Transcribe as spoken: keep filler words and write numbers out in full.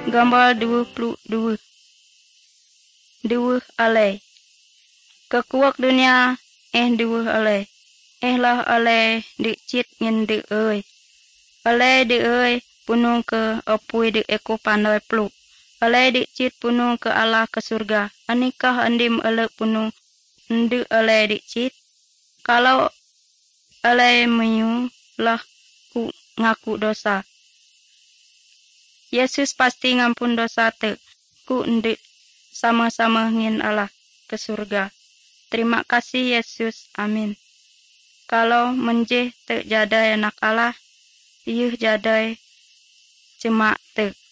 Gambar dua puluh dua. Dua alai. Kekuak dunia eh dua alai. Eh lah alai di cit ngin di ơi. Alai di ơi punung ke opui di eko pandai pluk. Alai di cit punung ke Allah ke surga. Anikah andim alai punung ndi alai di cit. Kalau alai menyu lah ku ngaku dosa. Yesus pasti ngampun dosa te. Ku ndi sama-sama ngin Allah ke surga. Terima kasih Yesus. Amin. Kalau menjeh te jadai anak Allah, yuh jadai cema te.